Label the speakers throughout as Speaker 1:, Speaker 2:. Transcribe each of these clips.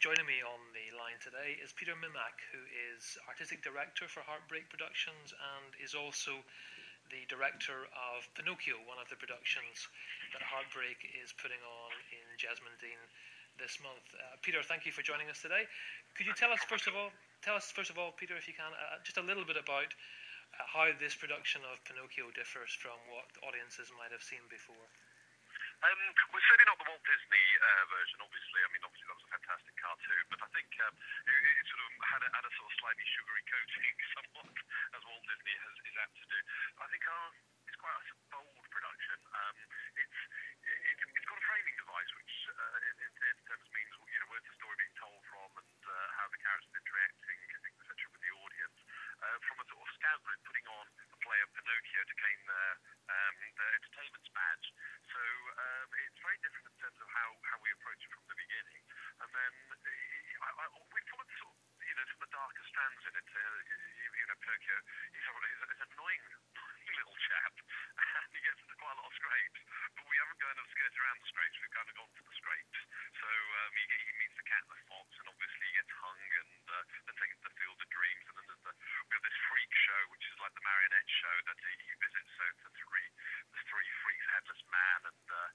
Speaker 1: Joining me on the line today is Peter Mimak, who is Artistic Director for Heartbreak Productions and is also the director of Pinocchio, one of the productions that Heartbreak is putting on in Jesmondine this month. Peter, thank you for joining us today. Could you tell us first of all, Peter, if you can, just a little bit about how this production of Pinocchio differs from what audiences might have seen before?
Speaker 2: Well, certainly not the Walt Disney version, obviously. I mean, obviously that was a fantastic cartoon, but I think it sort of had a sort of slightly sugary coating, somewhat, as Walt Disney is apt to do. I think ours is quite a bold production. It's got a framing device, which in terms means where's the story being told from and how the characters are interacting, etc. with the audience. From a sort of scout group putting on a play of Pinocchio to gain their entertainment badge. So it's very different in terms of how we approach it from the beginning. And then we followed sort of, some of the darker strands in it. Pinocchio, he's an annoying little chap, and he gets into quite a lot of scrapes. But we haven't kind of skirted around the scrapes, we've kind of gone for the scrapes. So he meets the cat and the fox, and obviously he gets hung and then taken to the Field of Dreams. And then we have this freak show, which is like the marionette show that he visits. So the three freaks, headless man and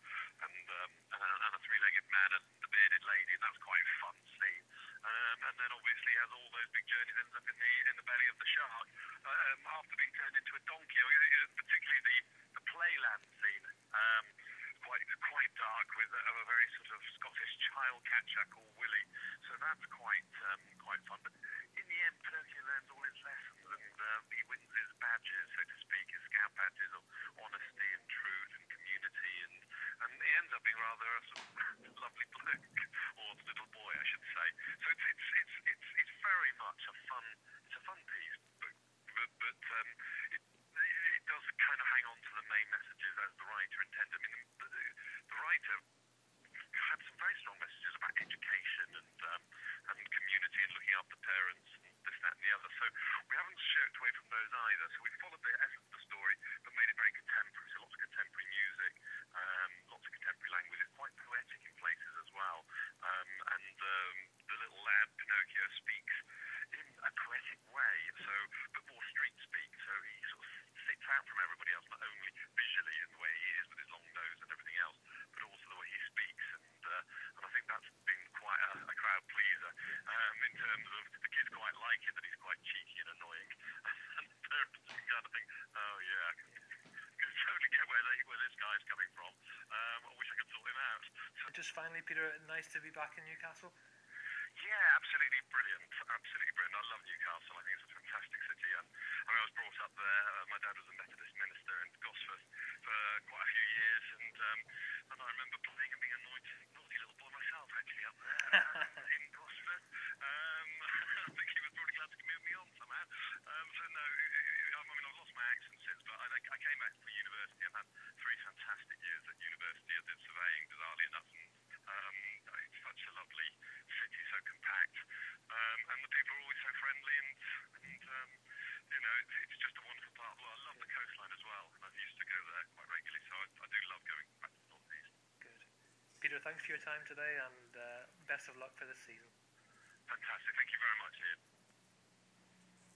Speaker 2: a three-legged man and the bearded lady, and that's quite a fun scene. And then obviously he has all those big journeys, ends up in the belly of the shark after being turned into a donkey. Particularly the playland scene, quite dark, with a very sort of Scottish child catcher called Willie. So that's quite fun. But in the end, Pinocchio learns all his lessons, and he wins his badges, so to speak, his scout badges of honesty and truth and community, and he ends up being rather a sort of lovely bloke, or little boy, I should say. So it's very much a fun piece, but it does kind of hang on to the main messages as the writer intended. I mean, the writer had some very strong messages about education and community and looking after parents and this, that, and the other. So we haven't shirked away from those either. So we followed the essence of the story, but made it very contemporary. So lots of contemporary music, lots of contemporary language. It's quite poetic in places as well. And the little lad Pinocchio speaks in a poetic way, but more street speak. So he sort of sticks out from everybody else, not only visually in the way he is with his long nose and everything else, but also the way he speaks. And I think that's been quite a crowd pleaser in terms of the kids quite like it, that he's quite cheeky and annoying. And the parents kind of think, oh yeah, I can totally get where this guy's coming from. I wish I could sort him out.
Speaker 1: Just finally, Peter, nice to be back in Newcastle.
Speaker 2: Yeah, absolutely brilliant. Absolutely brilliant. I love Newcastle. I think it's a fantastic city. And I mean, I was brought up there. My dad was a Methodist minister in Gosforth for quite a few years, and I remember playing and being a naughty little boy myself, actually, up there in Gosforth. I think he was probably glad to move me on somehow. So no, I mean, I've lost my accent since, but I came back for university and had 3 fantastic years at university. I did surveying, bizarrely enough, and it's such a lovely city, so compact, and the people are always so friendly, and it's just a wonderful part of the world. I love the coastline as well, and I used to go there quite regularly, so I do love going back to the northeast.
Speaker 1: Good. Peter, thanks for your time today, and best of luck for this season.
Speaker 2: Fantastic. Thank you very much, Ian.